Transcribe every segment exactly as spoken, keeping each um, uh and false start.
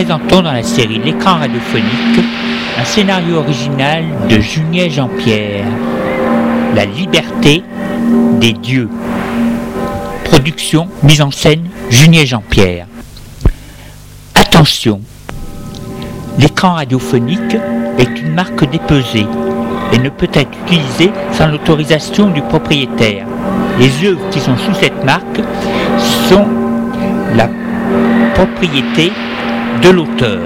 présentons dans la série L'écran radiophonique un scénario original de Junier Jean-Pierre, La liberté des dieux. Production, mise en scène, Junier Jean-Pierre. Attention, l'écran radiophonique est une marque dépesée et ne peut être utilisé sans l'autorisation du propriétaire. Les œuvres qui sont sous cette marque sont la propriété de l'auteur.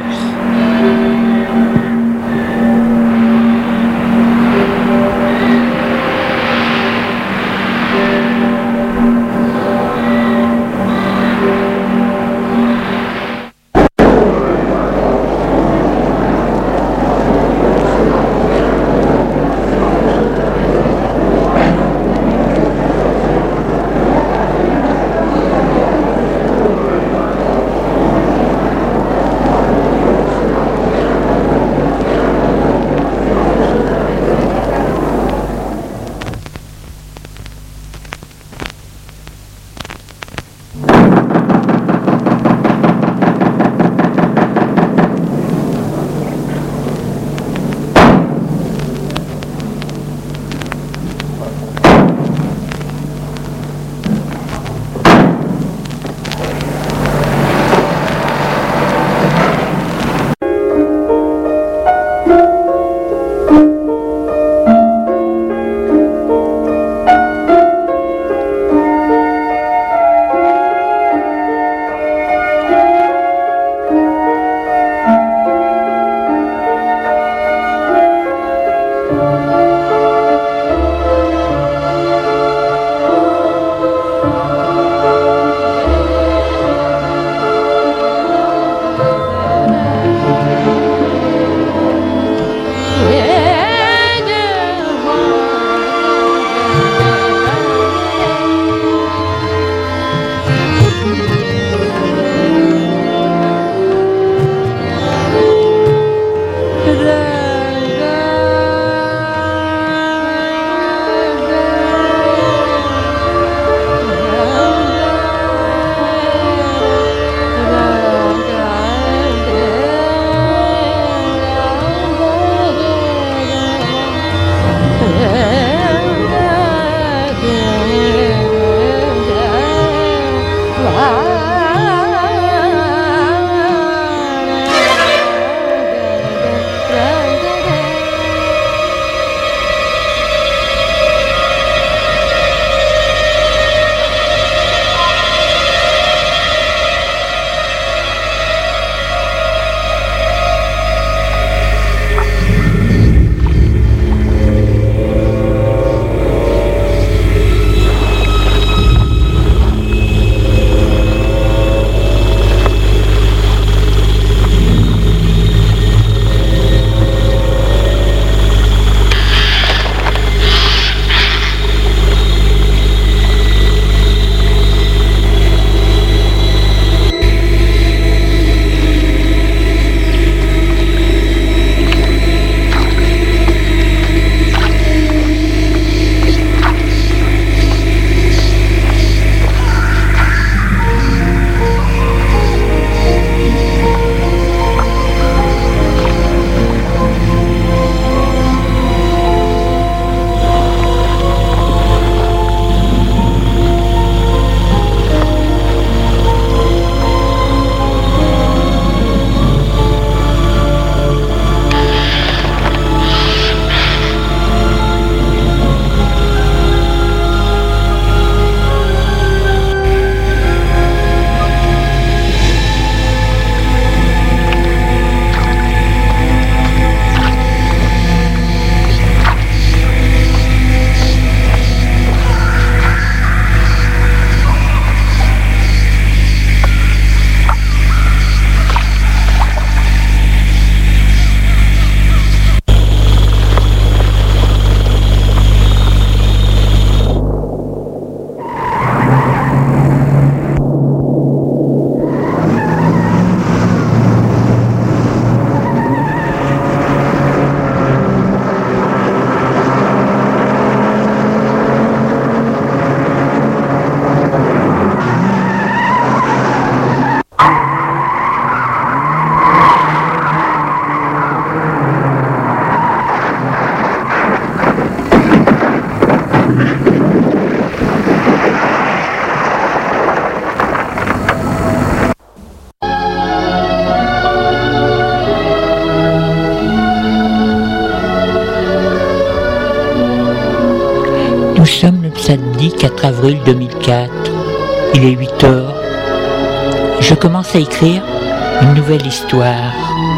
sommes le samedi quatre avril deux mille quatre. Il est huit heures. Je commence à écrire une nouvelle histoire.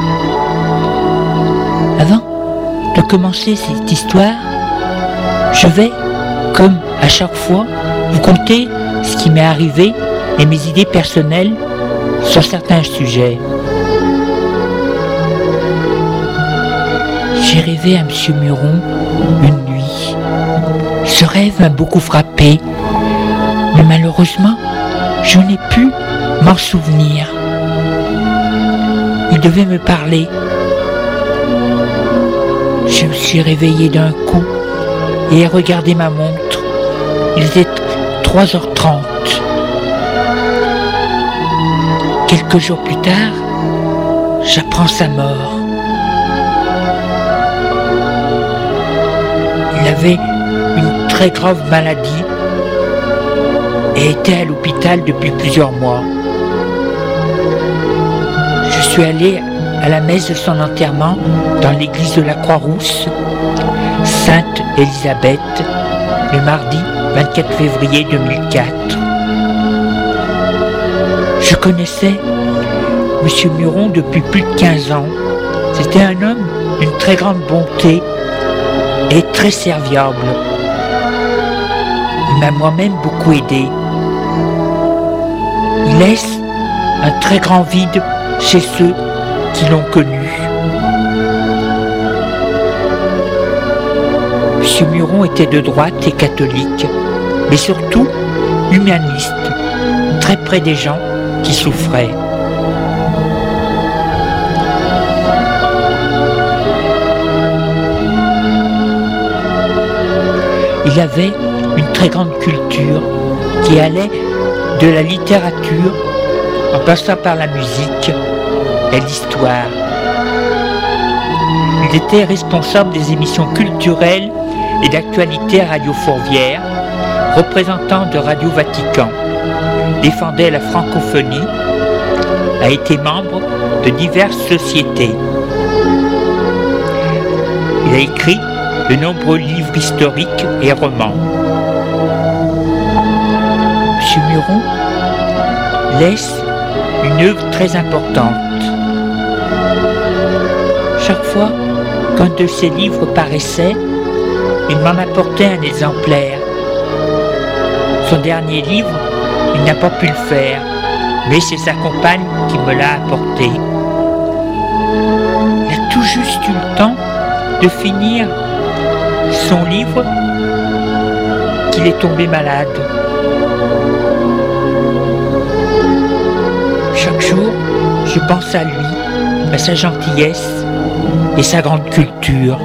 Avant de commencer cette histoire, je vais, comme à chaque fois, vous conter ce qui m'est arrivé et mes idées personnelles sur certains sujets. J'ai rêvé à Monsieur Muron une nuit. Ce rêve m'a beaucoup frappé, mais malheureusement, je n'ai pu m'en souvenir. Il devait me parler. Je me suis réveillé d'un coup et ai regardé ma montre. Il était trois heures trente. Quelques jours plus tard, j'apprends sa mort. Il avait une très grave maladie et était à l'hôpital depuis plusieurs mois. Je suis allé à la messe de son enterrement dans l'église de la Croix-Rousse, Sainte Élisabeth, le mardi vingt-quatre février deux mille quatre. Je connaissais Monsieur Muron depuis plus de quinze ans. C'était un homme d'une très grande bonté et très serviable. Il m'a moi-même beaucoup aidé. Il laisse un très grand vide chez ceux qui l'ont connu. Monsieur Muron était de droite et catholique, mais surtout humaniste, très près des gens qui souffraient. Il avait une très grande culture qui allait de la littérature en passant par la musique et l'histoire. Il était responsable des émissions culturelles et d'actualité à Radio Fourvière, représentant de Radio Vatican, défendait la francophonie, a été membre de diverses sociétés. Il a écrit de nombreux livres historiques et romans. Monsieur Muron laisse une œuvre très importante. Chaque fois qu'un de ses livres paraissait, il m'en apportait un exemplaire. Son dernier livre, il n'a pas pu le faire, mais c'est sa compagne qui me l'a apporté. Il a tout juste eu le temps de finir son livre qu'il est tombé malade. Chaque jour, je pense à lui, à sa gentillesse et sa grande culture.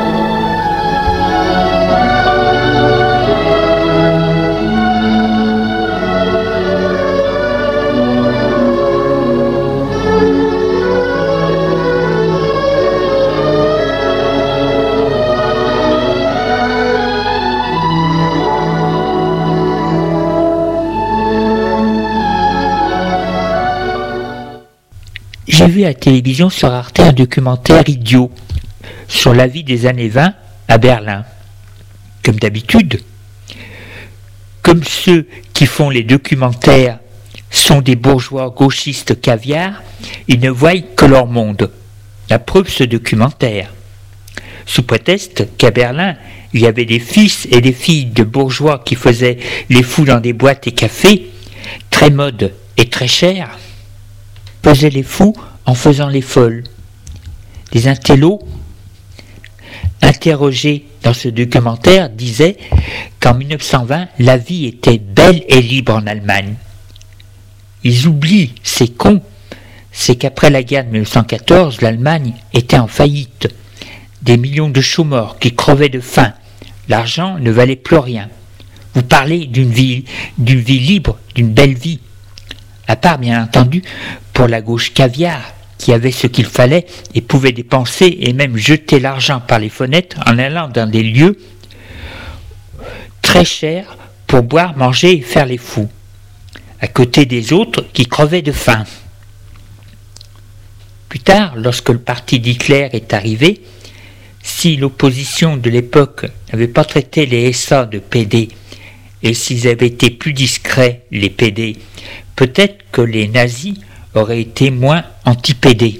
J'ai vu à la télévision sur Arte un documentaire idiot sur la vie des années vingt à Berlin. Comme d'habitude, comme ceux qui font les documentaires sont des bourgeois gauchistes caviar, ils ne voient que leur monde. La preuve, ce documentaire. Sous prétexte qu'à Berlin, il y avait des fils et des filles de bourgeois qui faisaient les fous dans des boîtes et cafés, très modes et très chers, faisaient les fous en faisant les folles. Les intellos interrogés dans ce documentaire disaient qu'en mille neuf cent vingt, la vie était belle et libre en Allemagne. Ils oublient, ces cons, c'est qu'après la guerre de mille neuf cent quatorze, l'Allemagne était en faillite. Des millions de chômeurs qui crevaient de faim. L'argent ne valait plus rien. Vous parlez d'une vie, d'une vie libre, d'une belle vie. À part, bien entendu, pour la gauche caviar, qui avait ce qu'il fallait et pouvait dépenser et même jeter l'argent par les fenêtres en allant dans des lieux très chers pour boire, manger et faire les fous, à côté des autres qui crevaient de faim. Plus tard, lorsque le parti d'Hitler est arrivé, si l'opposition de l'époque n'avait pas traité les S A de pédés, et s'ils avaient été plus discrets, les pédés, peut-être que les nazis auraient été moins anti-pédés.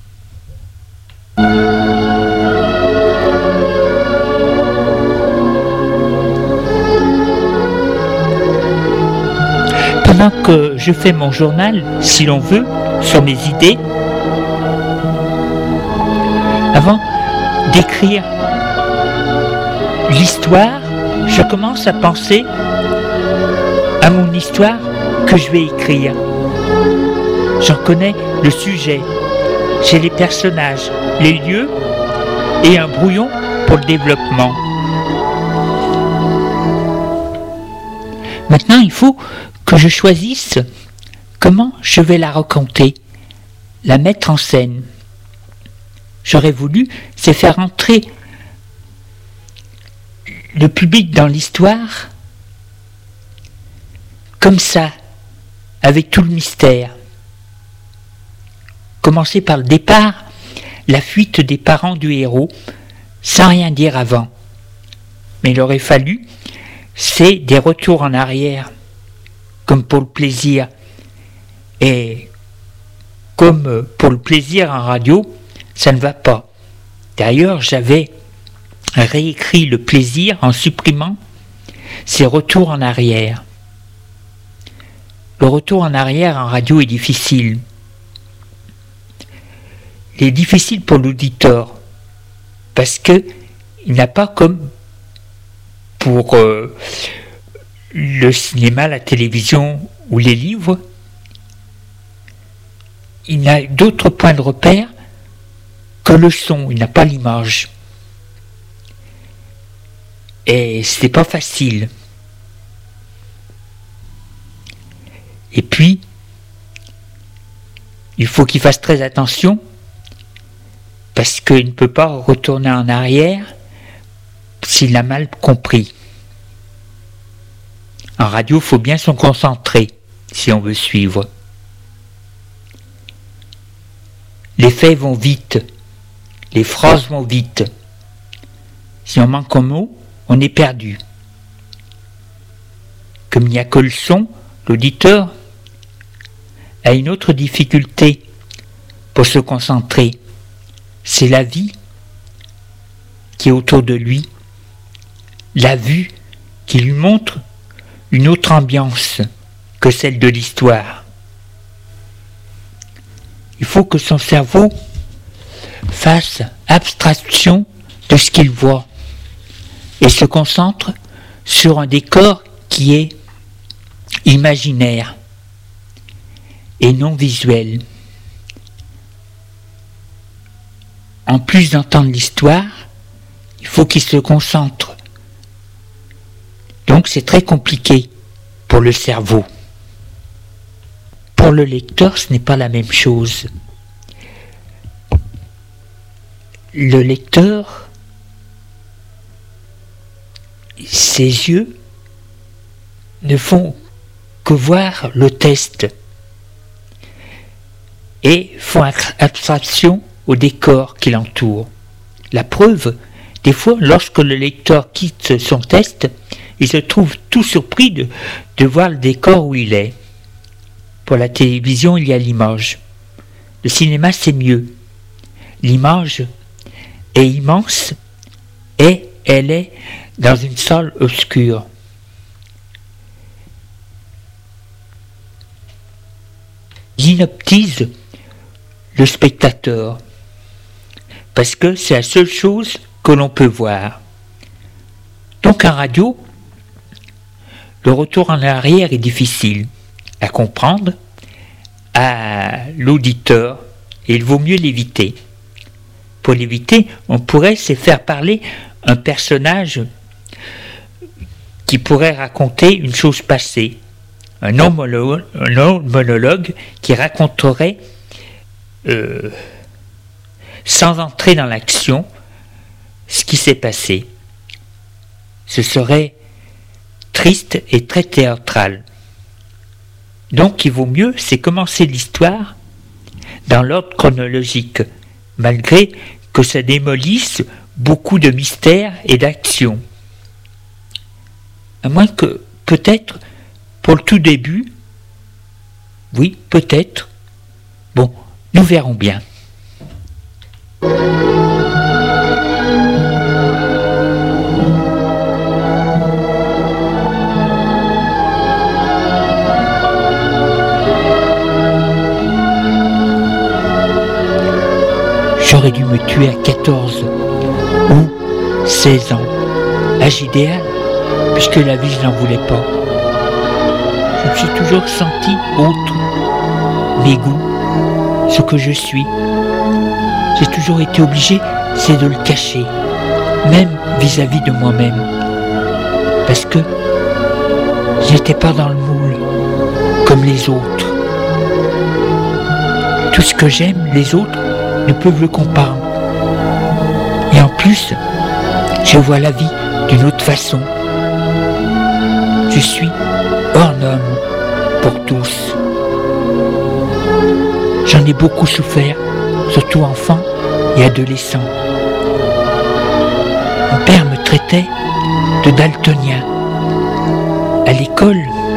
Pendant que je fais mon journal, si l'on veut, sur mes idées, avant d'écrire l'histoire, je commence à penser à mon histoire que je vais écrire. J'en connais le sujet, j'ai les personnages, les lieux et un brouillon pour le développement. Maintenant, il faut que je choisisse comment je vais la raconter, la mettre en scène. J'aurais voulu, c'est faire entrer le public dans l'histoire comme ça, avec tout le mystère. Commencer par le départ, la fuite des parents du héros, sans rien dire avant. Mais il aurait fallu, c'est des retours en arrière, comme pour le plaisir. Et comme pour le plaisir en radio, ça ne va pas. D'ailleurs, j'avais réécrit le plaisir en supprimant ces retours en arrière. Le retour en arrière en radio est difficile. Il est difficile pour l'auditeur parce que il n'a pas comme pour euh, le cinéma, la télévision ou les livres, il n'a d'autres points de repère que le son, il n'a pas l'image. Et c'est pas facile. Et puis, il faut qu'il fasse très attention parce qu'il ne peut pas retourner en arrière s'il a mal compris. En radio, il faut bien se concentrer si on veut suivre. Les faits vont vite, les phrases vont vite. Si on manque un mot, on est perdu. Comme il n'y a que le son, l'auditeur a une autre difficulté pour se concentrer. C'est la vie qui est autour de lui, la vue qui lui montre une autre ambiance que celle de l'histoire. Il faut que son cerveau fasse abstraction de ce qu'il voit et se concentre sur un décor qui est imaginaire et non visuel. En plus d'entendre l'histoire, il faut qu'il se concentre. Donc c'est très compliqué pour le cerveau. Pour le lecteur, ce n'est pas la même chose. Le lecteur, ses yeux ne font que voir le texte et font abstraction au décor qui l'entoure. La preuve, des fois, lorsque le lecteur quitte son texte, il se trouve tout surpris de, de voir le décor où il est. Pour la télévision, il y a l'image. Le cinéma, c'est mieux. L'image est immense et elle est dans une salle obscure. Il hypnotise le spectateur parce que c'est la seule chose que l'on peut voir. Donc en radio, le retour en arrière est difficile à comprendre à l'auditeur et il vaut mieux l'éviter. Pour l'éviter, on pourrait se faire parler un personnage qui pourrait raconter une chose passée, un long monologue, un long monologue qui raconterait euh, sans entrer dans l'action ce qui s'est passé. Ce serait triste et très théâtral. Donc il vaut mieux, c'est commencer l'histoire dans l'ordre chronologique, malgré que ça démolisse beaucoup de mystère et d'action. À moins que, peut-être, pour le tout début, oui, peut-être, bon, nous verrons bien. J'aurais dû me tuer à quatorze ou seize ans, âge idéal, puisque la vie je n'en voulais pas. Je me suis toujours senti autre, mes goûts, ce que je suis. J'ai toujours été obligé, c'est de le cacher, même vis-à-vis de moi-même, parce que je n'étais pas dans le moule, comme les autres. Tout ce que j'aime, les autres ne peuvent le comprendre. Et en plus, je vois la vie d'une autre façon. Je suis hors norme pour tous. J'en ai beaucoup souffert, surtout enfant et adolescent. Mon père me traitait de daltonien à l'école,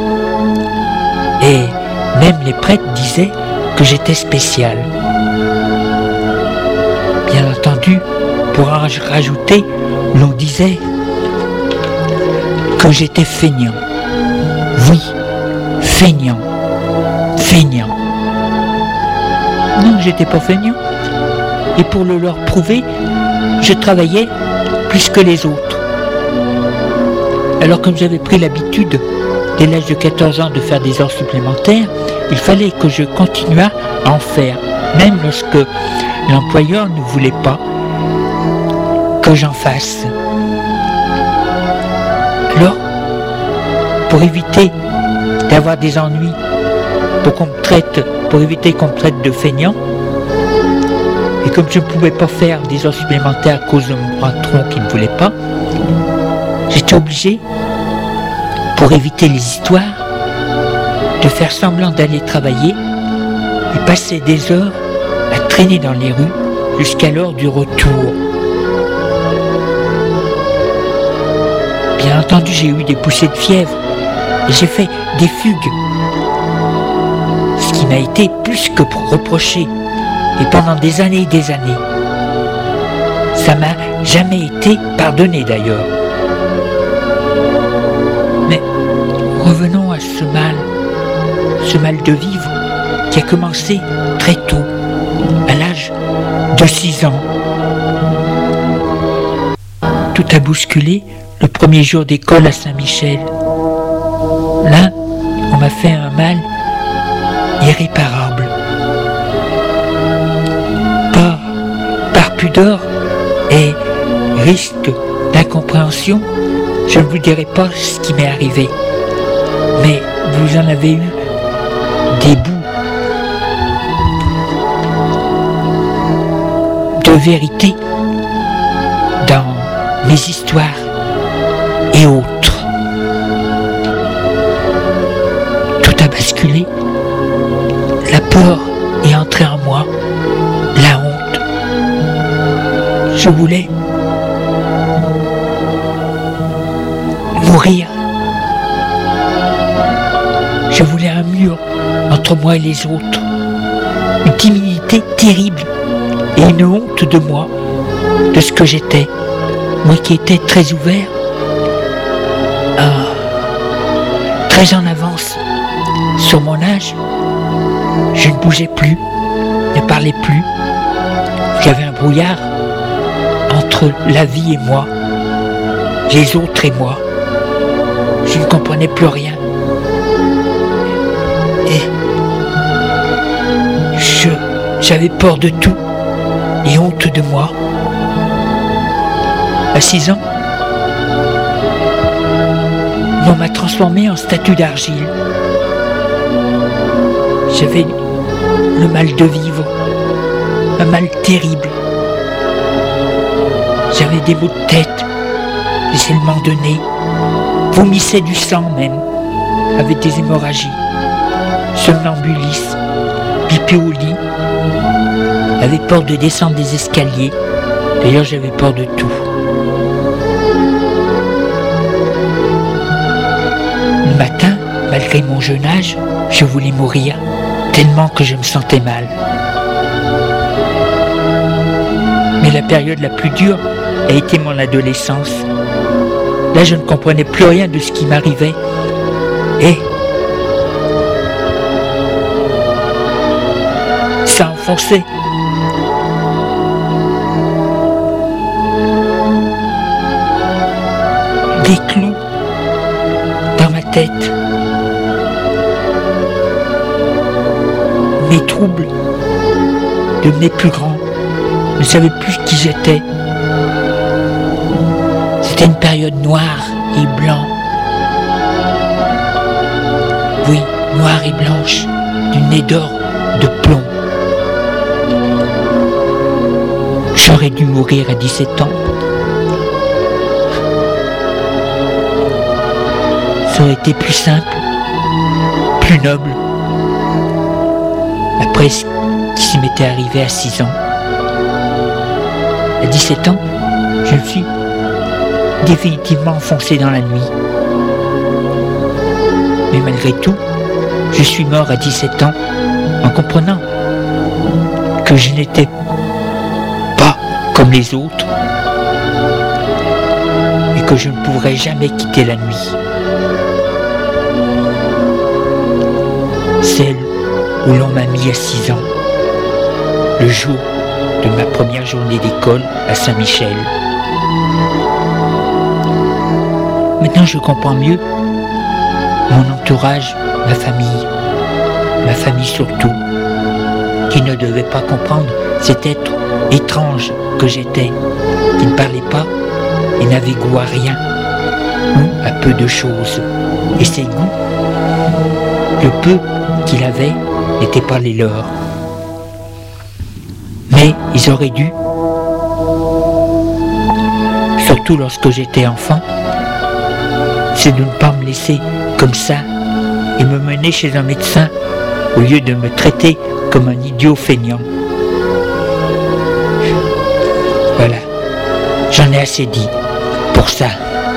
et même les prêtres disaient que j'étais spécial. Bien entendu, pour en rajouter, l'on disait que j'étais feignant. Oui, feignant, feignant. Non, j'étais pas feignant. Et pour le leur prouver, je travaillais plus que les autres. Alors comme j'avais pris l'habitude, dès l'âge de quatorze ans, de faire des heures supplémentaires, il fallait que je continuât à en faire, même lorsque l'employeur ne voulait pas que j'en fasse. Alors, pour éviter d'avoir des ennuis, pour qu'on me traite, pour éviter qu'on me traite de feignant, et comme je ne pouvais pas faire des heures supplémentaires à cause de mon patron qui ne voulait pas, j'étais obligé, pour éviter les histoires, de faire semblant d'aller travailler et passer des heures à traîner dans les rues jusqu'à l'heure du retour. Bien entendu, j'ai eu des poussées de fièvre et j'ai fait des fugues, ce qui m'a été plus que reproché, et pendant des années et des années. Ça m'a jamais été pardonné d'ailleurs. Mais revenons à ce mal, ce mal de vivre qui a commencé très tôt, à l'âge de six ans. Tout a bousculé le premier jour d'école à Saint-Michel. Là, on m'a fait un mal irréparable. Par, par pudeur et risque d'incompréhension, je ne vous dirai pas ce qui m'est arrivé. Mais vous en avez eu des bouts de vérité dans mes histoires et autres. Tout a basculé. La peur est entrée en moi, la honte. Je voulais mourir. Je voulais un mur entre moi et les autres, une timidité terrible et une honte de moi, de ce que j'étais, moi qui étais très ouvert, ah, très en avance sur mon âge. Je ne bougeais plus, ne parlais plus. J'avais un brouillard entre la vie et moi, les autres et moi. Je ne comprenais plus rien. Et je, j'avais peur de tout et honte de moi. À six ans, on m'a transformé en statue d'argile. J'avais le mal de vivre, un mal terrible. J'avais des maux de tête, des éléments de nez, vomissais du sang même, avec des hémorragies, somnambulisme, pipi au lit, avait peur de descendre des escaliers, D'ailleurs, j'avais peur de tout. Le matin, malgré mon jeune âge, je voulais mourir, tellement que je me sentais mal. Mais la période la plus dure a été mon adolescence. Là, je ne comprenais plus rien de ce qui m'arrivait. Et ça enfonçait. Des clous dans ma tête. Mes troubles devenaient plus grands. Je ne savais plus qui j'étais. C'était une période noire et blanche. Oui, noire et blanche, d'une nez d'or de plomb. J'aurais dû mourir à dix-sept ans. Ça aurait été plus simple, plus noble. Après ce qui s'y m'était arrivé à six ans. À dix-sept ans, je me suis définitivement enfoncé dans la nuit. Mais malgré tout, je suis mort à dix-sept ans en comprenant que je n'étais pas comme les autres et que je ne pourrais jamais quitter la nuit. Celle où l'on m'a mis à six ans, le jour de ma première journée d'école à Saint-Michel. Maintenant je comprends mieux mon entourage, ma famille, ma famille surtout, qui ne devait pas comprendre cet être étrange que j'étais, qui ne parlait pas et n'avait goût à rien, ou à peu de choses. Et ses goûts, le peu qu'il avait, n'étaient pas les leurs. Mais ils auraient dû, surtout lorsque j'étais enfant, c'est de ne pas me laisser comme ça et me mener chez un médecin au lieu de me traiter comme un idiot feignant. Voilà, j'en ai assez dit pour ça.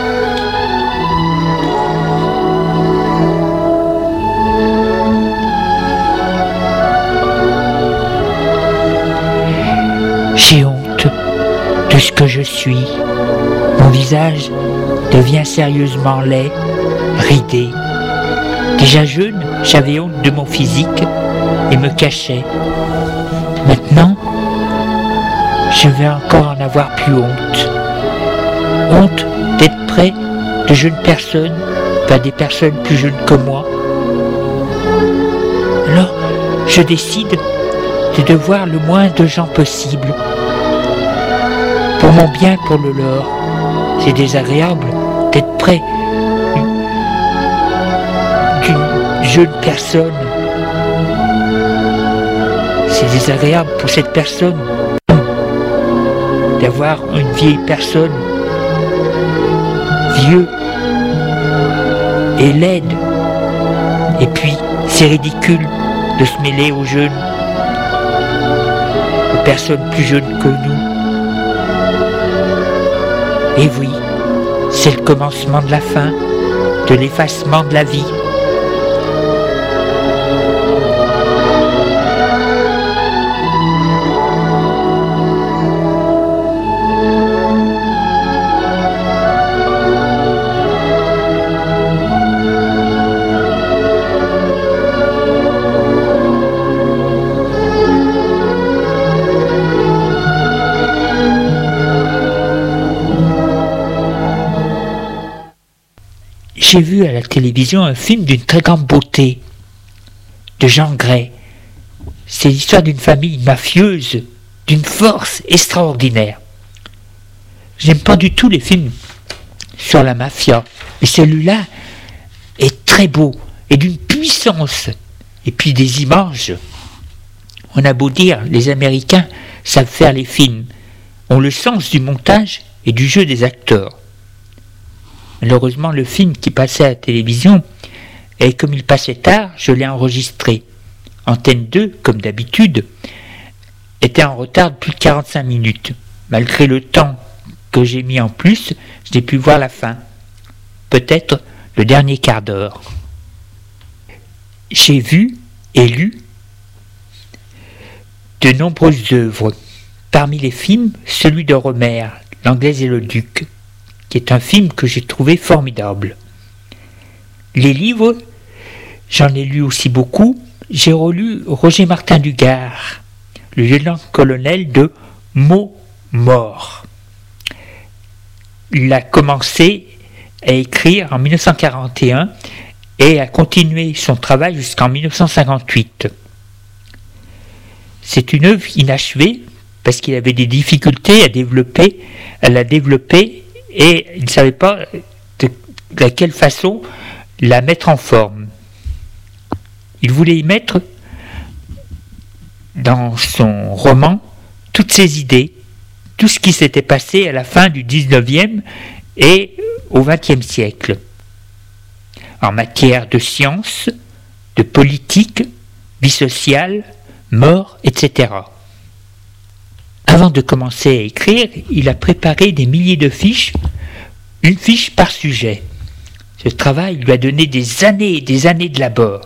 J'ai honte de ce que je suis. Mon visage devient sérieusement laid, ridé. Déjà jeune, j'avais honte de mon physique et me cachais. Maintenant, je vais encore en avoir plus honte. Honte d'être près de jeunes personnes, pas des personnes plus jeunes que moi. Alors, je décide de voir le moins de gens possible. Pour mon bien, pour le leur. C'est désagréable d'être près d'une jeune personne. C'est désagréable pour cette personne d'avoir une vieille personne, vieux et laide. Et puis, c'est ridicule de se mêler aux jeunes, aux personnes plus jeunes que nous. Et oui, c'est le commencement de la fin, de l'effacement de la vie. J'ai vu à la télévision un film d'une très grande beauté, de Jean Gray. C'est l'histoire d'une famille mafieuse, d'une force extraordinaire. Je n'aime pas du tout les films sur la mafia, mais celui-là est très beau et d'une puissance. Et puis des images. On a beau dire, les Américains savent faire les films, ont le sens du montage et du jeu des acteurs. Malheureusement, le film qui passait à la télévision, et comme il passait tard, je l'ai enregistré. Antenne deux, comme d'habitude, était en retard de plus de quarante-cinq minutes. malgré le temps que j'ai mis en plus, je n'ai pu voir la fin. Peut-être le dernier quart d'heure. J'ai vu et lu de nombreuses œuvres. Parmi les films, celui de Romer, L'Anglaise et le Duc, qui est un film que j'ai trouvé formidable. Les livres, j'en ai lu aussi beaucoup. J'ai relu Roger Martin Dugard, le lieutenant-colonel de Montmort. Il a commencé à écrire en mille neuf cent quarante et un et a continué son travail jusqu'en mille neuf cent cinquante-huit. C'est une œuvre inachevée parce qu'il avait des difficultés à développer, à la développer et il ne savait pas de, de quelle façon la mettre en forme. Il voulait y mettre dans son roman toutes ses idées, tout ce qui s'était passé à la fin du dix-neuvième et au vingtième siècle, en matière de science, de politique, vie sociale, mort, et cetera. Avant de commencer à écrire, il a préparé des milliers de fiches, une fiche par sujet. Ce travail lui a donné des années et des années de labeur.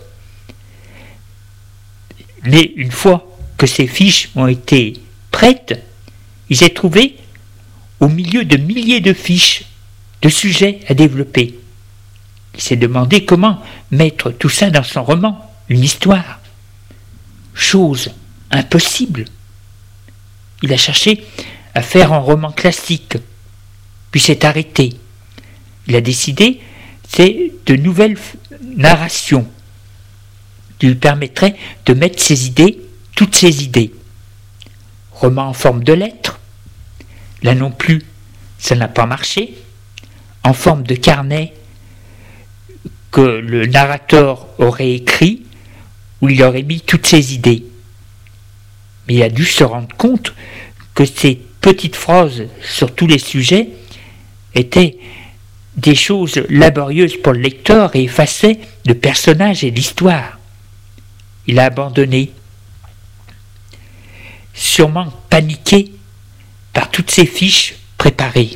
Mais une fois que ces fiches ont été prêtes, il s'est trouvé au milieu de milliers de fiches, de sujets à développer. Il s'est demandé comment mettre tout ça dans son roman, une histoire. Chose impossible. Il a cherché à faire un roman classique, puis s'est arrêté. Il a décidé, c'est de nouvelles narrations qui lui permettraient de mettre ses idées, toutes ses idées. Roman en forme de lettres. Là non plus, ça n'a pas marché. En forme de carnet que le narrateur aurait écrit, où il aurait mis toutes ses idées. Mais il a dû se rendre compte que ces petites phrases sur tous les sujets étaient des choses laborieuses pour le lecteur et effaçaient le personnage et l'histoire. Il a abandonné, sûrement paniqué par toutes ces fiches préparées.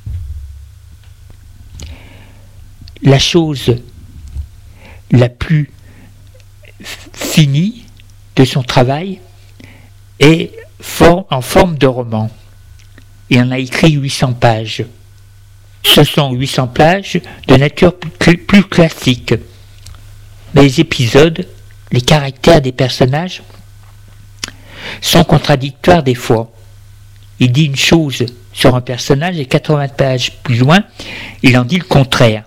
La chose la plus finie de son travail est en forme de roman. Il en a écrit huit cents pages. Ce sont huit cents pages de nature plus classique. Mais les épisodes, les caractères des personnages sont contradictoires des fois. Il dit une chose sur un personnage et quatre-vingts pages plus loin, il en dit le contraire.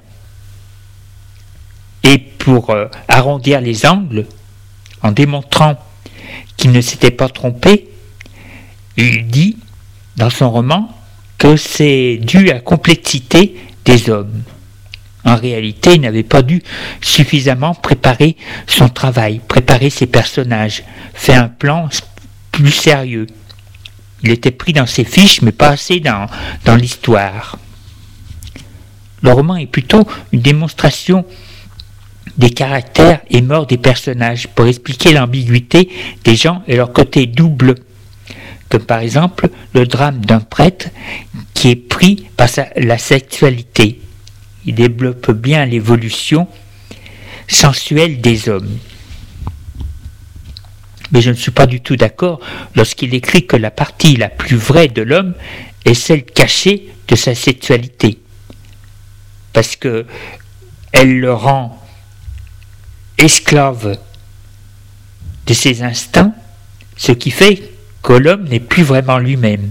Et pour euh, arrondir les angles, en démontrant qu'il ne s'était pas trompé, il dit dans son roman que c'est dû à la complexité des hommes. En réalité, il n'avait pas dû suffisamment préparer son travail, préparer ses personnages, faire un plan plus sérieux. Il était pris dans ses fiches, mais pas assez dans, dans l'histoire. Le roman est plutôt une démonstration des caractères et morts des personnages pour expliquer l'ambiguïté des gens et leur côté double, comme par exemple le drame d'un prêtre qui est pris par sa, la sexualité. Il développe bien l'évolution sensuelle des hommes. Mais je ne suis pas du tout d'accord lorsqu'il écrit que la partie la plus vraie de l'homme est celle cachée de sa sexualité, parce que elle le rend esclave de ses instincts, ce qui fait que l'homme n'est plus vraiment lui-même.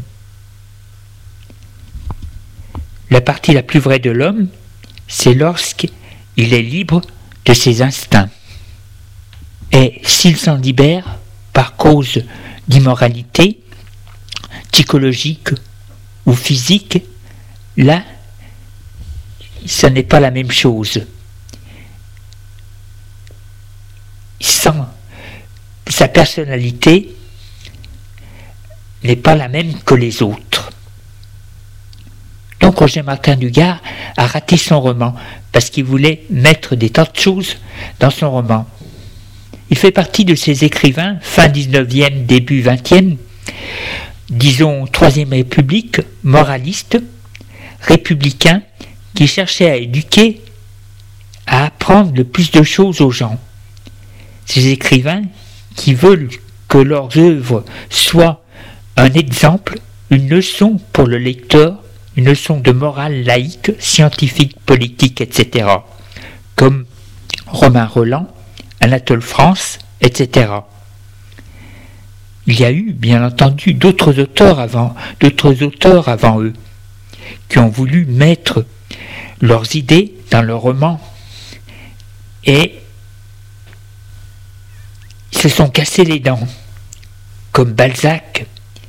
La partie la plus vraie de l'homme, c'est lorsqu'il est libre de ses instincts. Et s'il s'en libère par cause d'immoralité psychologique ou physique, là, ce n'est pas la même chose. Sans, sa personnalité n'est pas la même que les autres. Donc Roger Martin Dugard a raté son roman parce qu'il voulait mettre des tas de choses dans son roman. Il fait partie de ces écrivains, fin dix-neuvième, début vingtième, disons Troisième République, moraliste, républicain, qui cherchait à éduquer, à apprendre le plus de choses aux gens. Ces écrivains qui veulent que leurs œuvres soient un exemple, une leçon pour le lecteur, une leçon de morale laïque, scientifique, politique, et cetera. Comme Romain Rolland, Anatole France, et cetera. Il y a eu, bien entendu, d'autres auteurs avant, d'autres auteurs avant eux, qui ont voulu mettre leurs idées dans leurs romans et ils se sont cassés les dents, comme Balzac,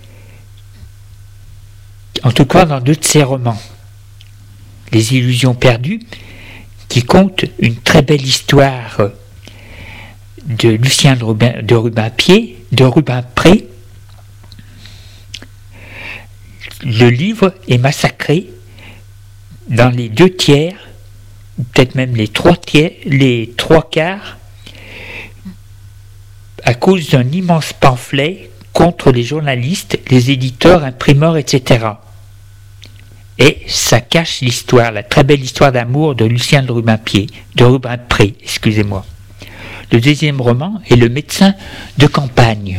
en tout cas dans deux de ses romans. Les Illusions perdues, qui compte une très belle histoire de Lucien de, Rubin, de Rubempré, de Rubempré. Le livre est massacré dans les deux tiers, peut-être même les trois tiers, les trois quarts, à cause d'un immense pamphlet contre les journalistes, les éditeurs, imprimeurs, et cetera. Et ça cache l'histoire, la très belle histoire d'amour de Lucien de Rubempré, de Rubempré, excusez-moi. Le deuxième roman est Le médecin de campagne.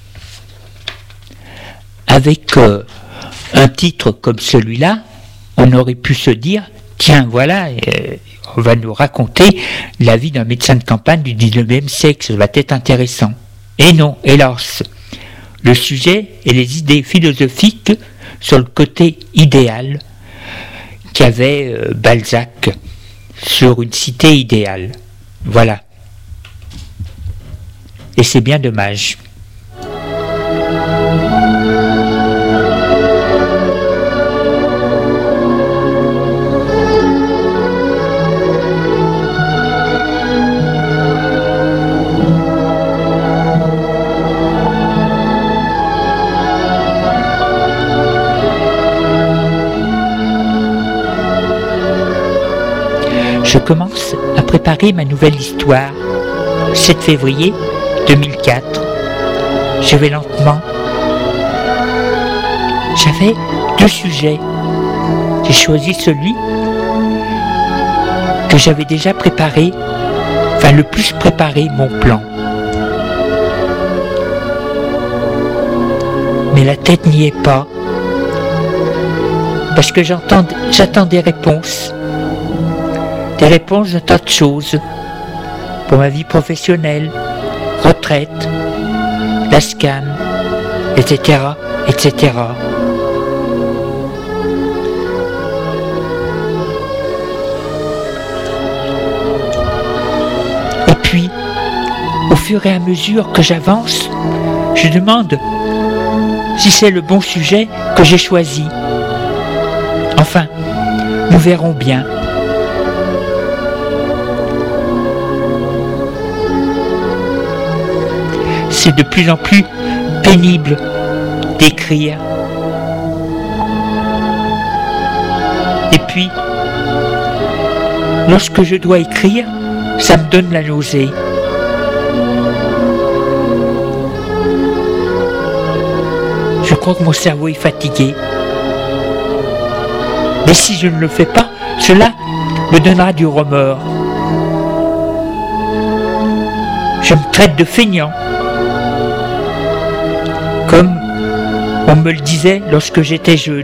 Avec euh, un titre comme celui-là, on aurait pu se dire, tiens, voilà, euh, on va nous raconter la vie d'un médecin de campagne du dix-neuvième siècle, ça va être intéressant. Et non, hélas, le sujet et les idées philosophiques sur le côté idéal qu'avait euh, Balzac sur une cité idéale. Voilà. Et c'est bien dommage. Je commence à préparer ma nouvelle histoire. sept février deux mille quatre. Je vais lentement. J'avais deux sujets. J'ai choisi celui que j'avais déjà préparé, enfin le plus préparé, mon plan. Mais la tête n'y est pas. Parce que j'entends, j'attends des réponses. Des réponses de tas de choses. Pour ma vie professionnelle, retraite, la SCAM, et cetera, et cetera. Et puis, au fur et à mesure que j'avance, je demande si c'est le bon sujet que j'ai choisi. Enfin, nous verrons bien. C'est de plus en plus pénible d'écrire. Et puis, lorsque je dois écrire, ça me donne la nausée. Je crois que mon cerveau est fatigué. Mais si je ne le fais pas, cela me donnera du remords. Je me traite de feignant. Comme on me le disait lorsque j'étais jeune.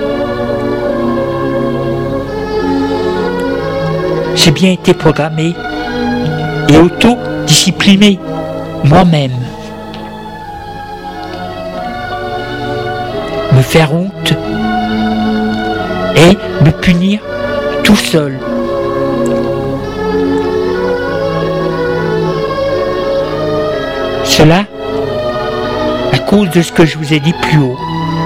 J'ai bien été programmé et auto-discipliné moi-même. Me faire honte et me punir tout seul. Cela à cause de ce que je vous ai dit plus haut.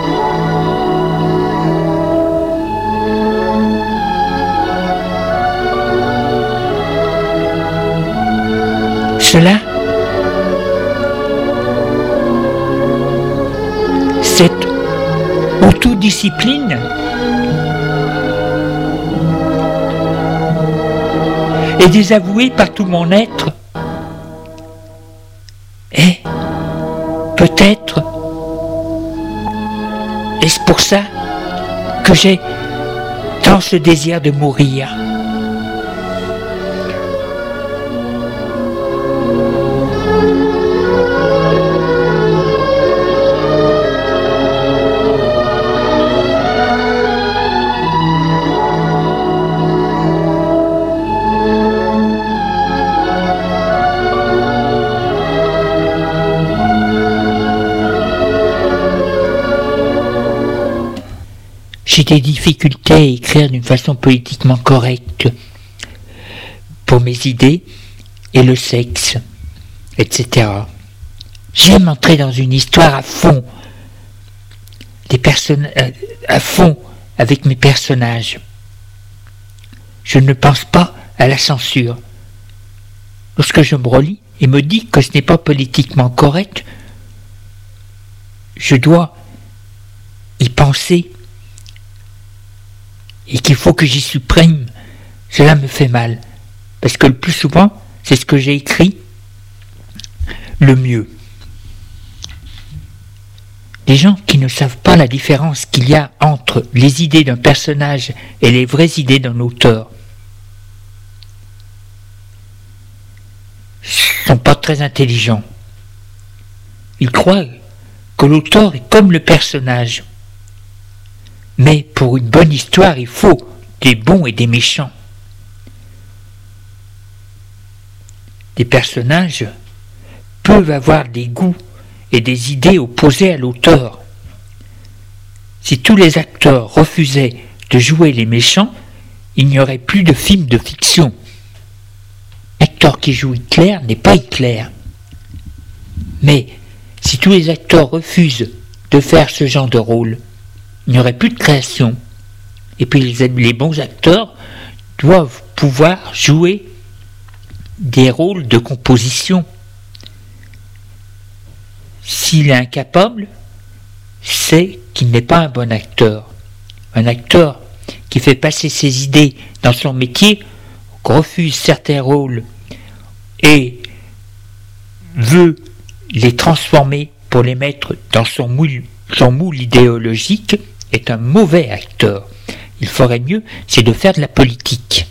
Cela, cette autodiscipline est désavouée par tout mon être et peut-être pour ça que j'ai tant ce désir de mourir. J'ai des difficultés à écrire d'une façon politiquement correcte pour mes idées et le sexe, et cetera. J'aime entrer dans une histoire à fond, des personnes à fond avec mes personnages. Je ne pense pas à la censure. Lorsque je me relis et me dis que ce n'est pas politiquement correct, je dois y penser et qu'il faut que j'y supprime, cela me fait mal. Parce que le plus souvent, c'est ce que j'ai écrit le mieux. Les gens qui ne savent pas la différence qu'il y a entre les idées d'un personnage et les vraies idées d'un auteur sont pas très intelligents. Ils croient que l'auteur est comme le personnage. Mais pour une bonne histoire, il faut des bons et des méchants. Des personnages peuvent avoir des goûts et des idées opposées à l'auteur. Si tous les acteurs refusaient de jouer les méchants, il n'y aurait plus de films de fiction. L'acteur qui joue Hitler n'est pas Hitler. Mais si tous les acteurs refusent de faire ce genre de rôle, il n'y aurait plus de création. Et puis les, les bons acteurs doivent pouvoir jouer des rôles de composition. S'il est incapable, c'est qu'il n'est pas un bon acteur. Un acteur qui fait passer ses idées dans son métier, refuse certains rôles et veut les transformer pour les mettre dans son moule, son moule idéologique, est un mauvais acteur. Il ferait mieux, c'est de faire de la politique.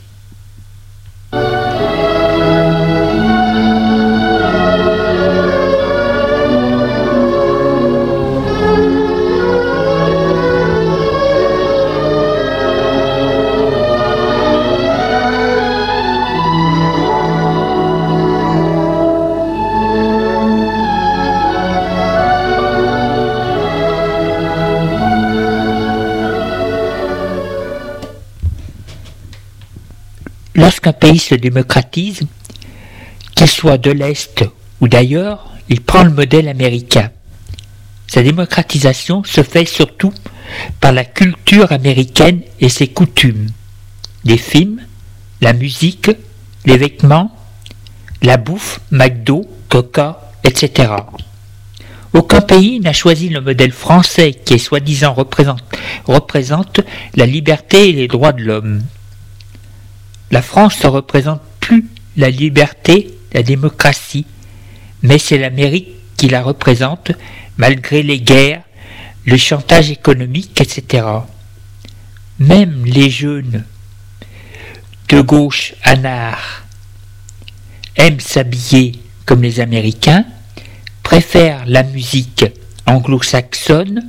Lorsqu'un pays se démocratise, qu'il soit de l'Est ou d'ailleurs, il prend le modèle américain. Sa démocratisation se fait surtout par la culture américaine et ses coutumes. Les films, la musique, les vêtements, la bouffe, McDo, Coca, et cetera. Aucun pays n'a choisi le modèle français qui est soi-disant représente, représente la liberté et les droits de l'homme. La France ne représente plus la liberté, la démocratie, mais c'est l'Amérique qui la représente malgré les guerres, le chantage économique, et cetera. Même les jeunes de gauche anards aiment s'habiller comme les Américains, préfèrent la musique anglo-saxonne,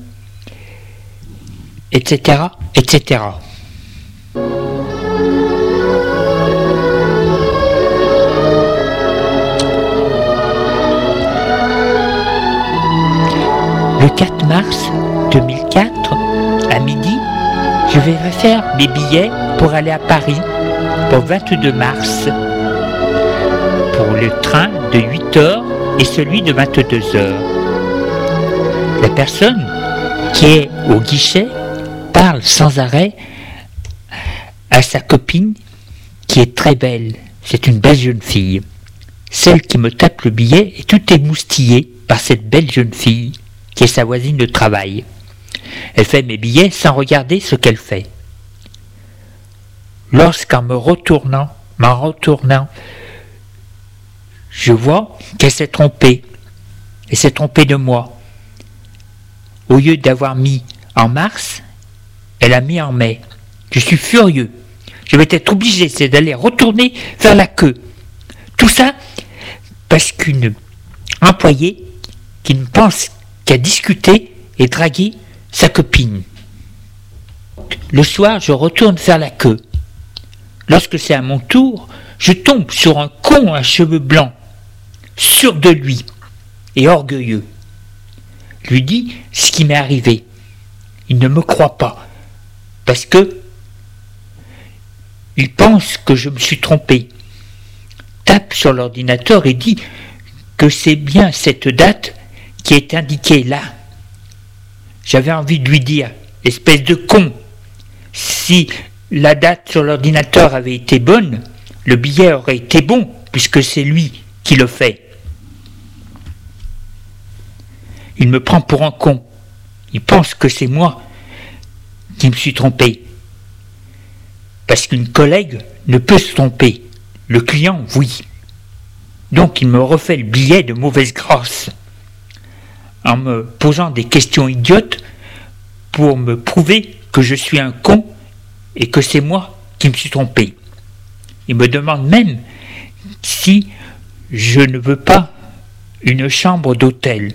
et cetera, et cetera. Le quatre mars deux mille quatre, à midi, je vais faire mes billets pour aller à Paris pour vingt-deux mars, pour le train de huit heures et celui de vingt-deux heures. La personne qui est au guichet parle sans arrêt à sa copine qui est très belle. C'est une belle jeune fille. Celle qui me tape le billet est tout émoustillée par cette belle jeune fille qui est sa voisine de travail. Elle fait mes billets sans regarder ce qu'elle fait. Lorsqu'en me retournant, m'en retournant, je vois qu'elle s'est trompée. Elle s'est trompée de moi. Au lieu d'avoir mis En mars, elle a mis en mai. Je suis furieux. Je vais être obligé, c'est d'aller retourner faire la queue. Tout ça parce qu'une employée qui ne pense qu'à discuter et draguer sa copine. Le soir, je retourne faire la queue. Lorsque c'est à mon tour, je tombe sur un con à cheveux blancs, sûr de lui et orgueilleux. Je lui dis ce qui m'est arrivé. Il ne me croit pas, parce que il pense que je me suis trompé. Tape sur l'ordinateur et dit que c'est bien cette date qui est indiquée là. J'avais envie de lui dire, espèce de con, si la date sur l'ordinateur avait été bonne, le billet aurait été bon, puisque c'est lui qui le fait. Il me prend pour un con. Il pense que c'est moi qui me suis trompé. Parce qu'une collègue ne peut se tromper. Le client, oui. Donc il me refait le billet de mauvaise grâce, en me posant des questions idiotes pour me prouver que je suis un con et que c'est moi qui me suis trompé. Il me demande même si je ne veux pas une chambre d'hôtel.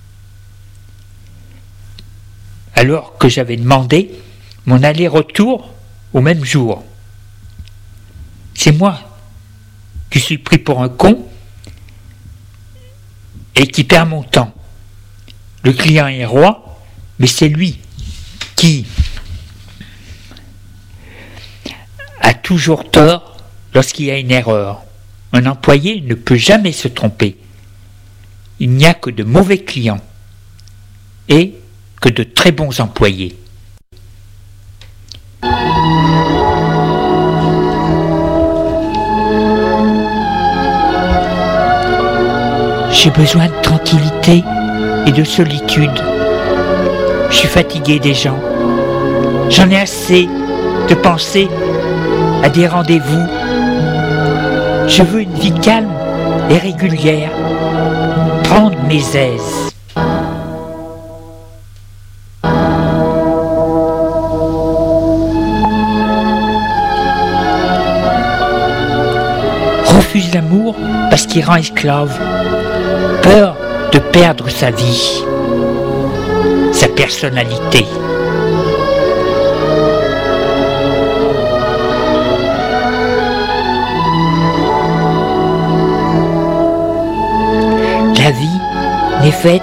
Alors que j'avais demandé mon aller-retour au même jour. C'est moi qui suis pris pour un con et qui perd mon temps. Le client est roi, mais c'est lui qui a toujours tort lorsqu'il y a une erreur. Un employé ne peut jamais se tromper. Il n'y a que de mauvais clients et que de très bons employés. J'ai besoin de tranquillité et de solitude. Je suis fatigué des gens. J'en ai assez de penser à des rendez-vous. Je veux une vie calme et régulière. Prendre mes aises. Refuse l'amour parce qu'il rend esclave. Peur de perdre sa vie, sa personnalité. La vie n'est faite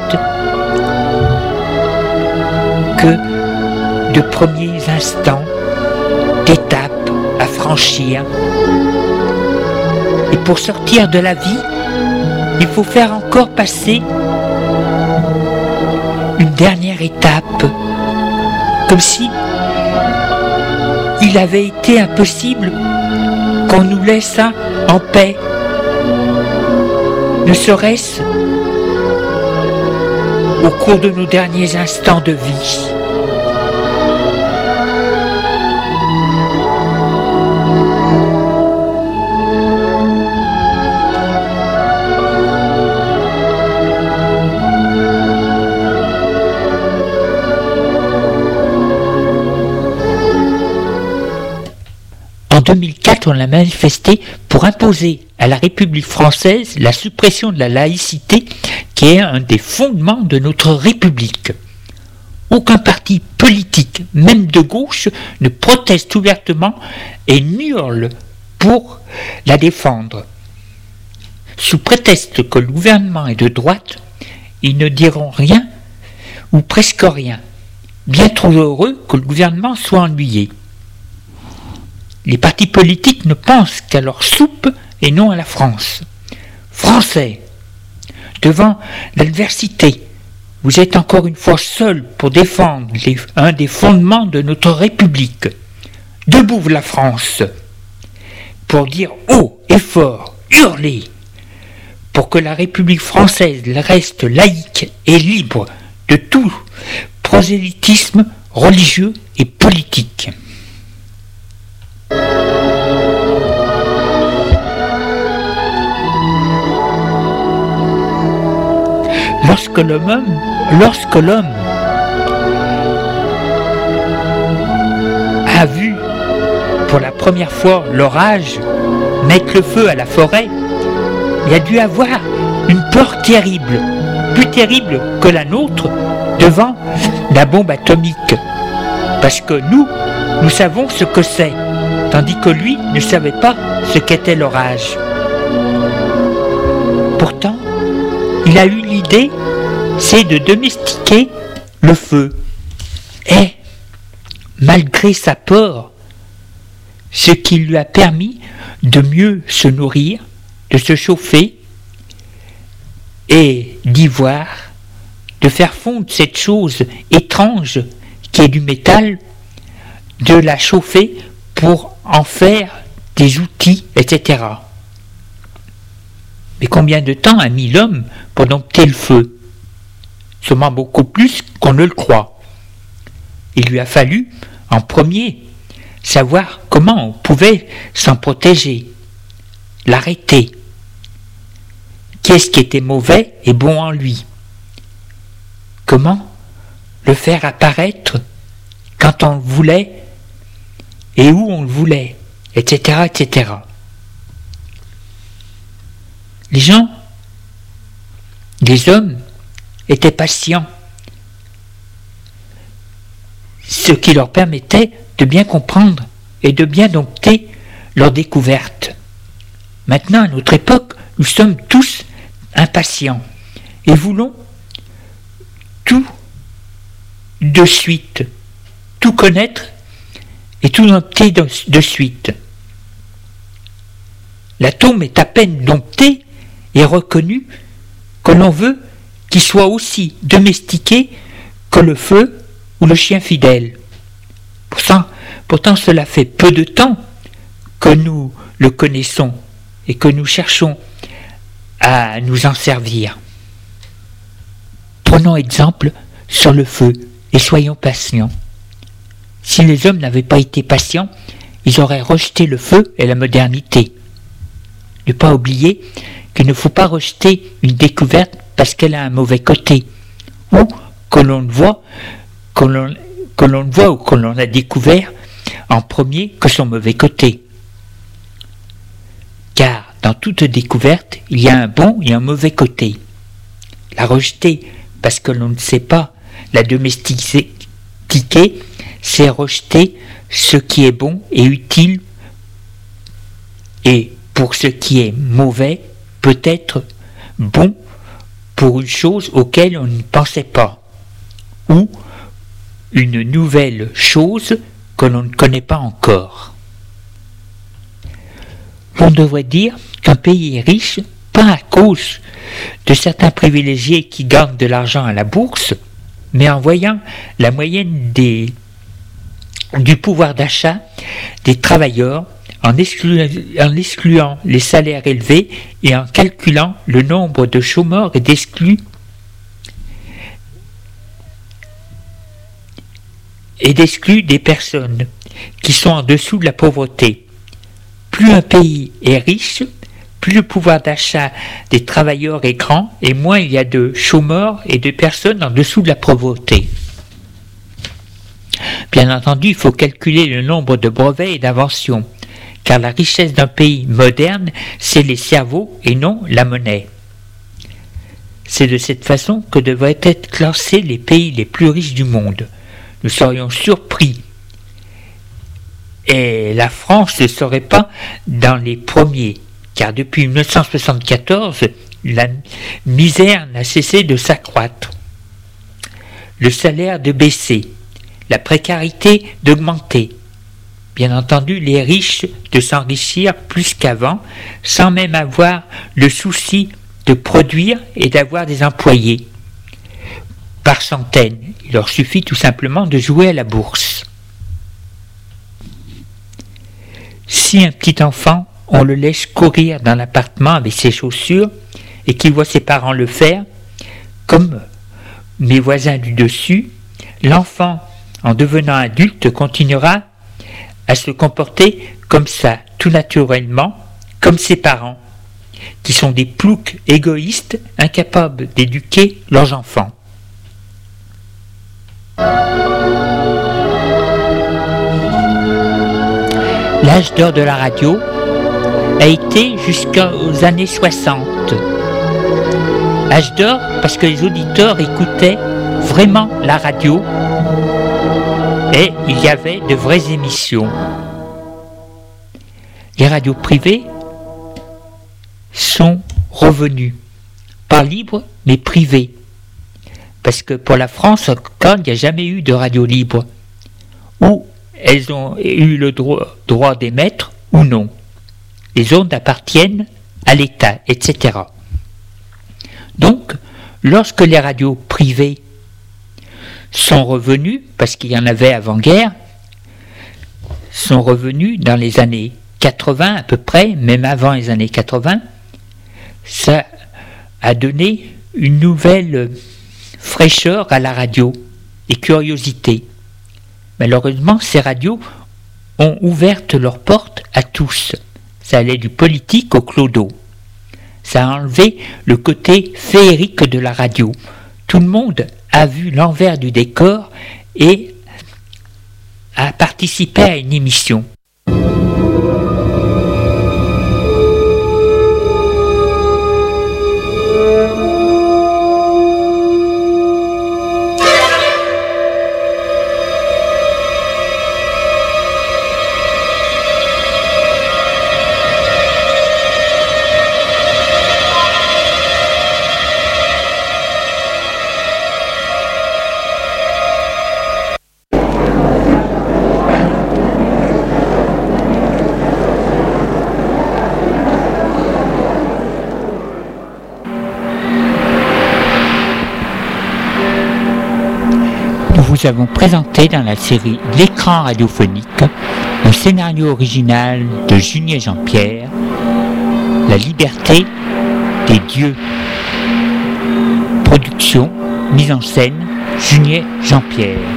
que de premiers instants, d'étapes à franchir. Et pour sortir de la vie, il faut faire encore passer une dernière étape, comme si il avait été impossible qu'on nous laissât en paix, ne serait-ce au cours de nos derniers instants de vie. En deux mille quatre, on a manifesté pour imposer à la République française la suppression de la laïcité qui est un des fondements de notre République. Aucun parti politique, même de gauche, ne proteste ouvertement et hurle pour la défendre. Sous prétexte que le gouvernement est de droite, ils ne diront rien ou presque rien, bien trop heureux que le gouvernement soit ennuyé. Les partis politiques ne pensent qu'à leur soupe et non à la France. Français, devant l'adversité, vous êtes encore une fois seuls pour défendre les, un des fondements de notre République. Debout la France, pour dire haut et fort, hurler, pour que la République française reste laïque et libre de tout prosélytisme religieux et politique. Lorsque l'homme, lorsque l'homme pour la première fois l'orage, mettre le feu à la forêt, il a dû avoir une peur terrible, plus terrible que la nôtre devant la bombe atomique. Parce que nous, nous savons ce que c'est, tandis que lui ne savait pas ce qu'était l'orage. Pourtant, il a eu l'idée, c'est de domestiquer le feu. Et, malgré sa peur, ce qui lui a permis de mieux se nourrir, de se chauffer et d'y voir, de faire fondre cette chose étrange qui est du métal, de la chauffer pour en faire des outils, et cetera. Mais combien de temps a mis l'homme pour dompter le feu? Sûrement beaucoup plus qu'on ne le croit. Il lui a fallu, en premier, savoir comment on pouvait s'en protéger, l'arrêter. Qu'est-ce qui était mauvais et bon en lui? Comment le faire apparaître quand on le voulait et où on le voulait, et cetera, et cetera. Les gens, les hommes, étaient patients, ce qui leur permettait de bien comprendre et de bien dompter leur découverte. Maintenant, à notre époque, nous sommes tous impatients et voulons tout de suite, tout connaître et tout dompter de, de suite. L'atome est à peine dompté et reconnu que l'on veut qu'il soit aussi domestiqué que le feu ou le chien fidèle. Pourtant, pourtant cela fait peu de temps que nous le connaissons et que nous cherchons à nous en servir. Prenons exemple sur le feu et soyons patients. Si les hommes n'avaient pas été patients, ils auraient rejeté le feu et la modernité. Ne pas oublier qu'il ne faut pas rejeter une découverte parce qu'elle a un mauvais côté, ou que l'on ne voit, que l'on, que l'on ne voit ou que l'on a découvert en premier que son mauvais côté. Car dans toute découverte, il y a un bon et un mauvais côté. La rejeter parce que l'on ne sait pas la domestiquer, c'est rejeter ce qui est bon et utile, et pour ce qui est mauvais, peut être bon pour une chose auquel on ne pensait pas, ou une nouvelle chose que l'on ne connaît pas encore. On devrait dire qu'un pays est riche, pas à cause de certains privilégiés qui gagnent de l'argent à la bourse, mais en voyant la moyenne des, du pouvoir d'achat des travailleurs, en excluant, en excluant les salaires élevés et en calculant le nombre de chômeurs et d'exclus et d'exclus des personnes qui sont en dessous de la pauvreté. Plus un pays est riche, plus le pouvoir d'achat des travailleurs est grand et moins il y a de chômeurs et de personnes en dessous de la pauvreté. Bien entendu, il faut calculer le nombre de brevets et d'inventions, car la richesse d'un pays moderne, c'est les cerveaux et non la monnaie. C'est de cette façon que devraient être classés les pays les plus riches du monde. Nous serions surpris. Et la France ne serait pas dans les premiers, car depuis mille neuf cent soixante-quatorze, la misère n'a cessé de s'accroître. Le salaire de baisser, la précarité d'augmenter. Bien entendu, les riches de s'enrichir plus qu'avant, sans même avoir le souci de produire et d'avoir des employés. Par centaines, il leur suffit tout simplement de jouer à la bourse. Si un petit enfant, on le laisse courir dans l'appartement avec ses chaussures et qu'il voit ses parents le faire, comme mes voisins du dessus, l'enfant, en devenant adulte, continuera à se comporter comme ça, tout naturellement, comme ses parents, qui sont des ploucs égoïstes, incapables d'éduquer leurs enfants. l'âge d'or de la radio a été jusqu'aux années soixante. Âge d'or parce que les auditeurs écoutaient vraiment la radio et il y avait de vraies émissions. Les radios privées sont revenues, pas libres mais privées. Parce que pour la France, quand il n'y a jamais eu de radio libre, où elles ont eu le droit, droit d'émettre ou non. Les ondes appartiennent à l'État, et cetera. Donc, lorsque les radios privées sont revenues, parce qu'il y en avait avant-guerre, sont revenues dans les années quatre-vingts à peu près, même avant les années quatre-vingts, ça a donné une nouvelle fraîcheur à la radio et curiosité. Malheureusement, ces radios ont ouvert leurs portes à tous. Ça allait du politique au clodo. Ça a enlevé le côté féerique de la radio. Tout le monde a vu l'envers du décor et a participé à une émission. Nous avons présenté dans la série L'écran radiophonique un scénario original de Junier Jean-Pierre, La liberté des dieux. Production, mise en scène, Junier Jean-Pierre.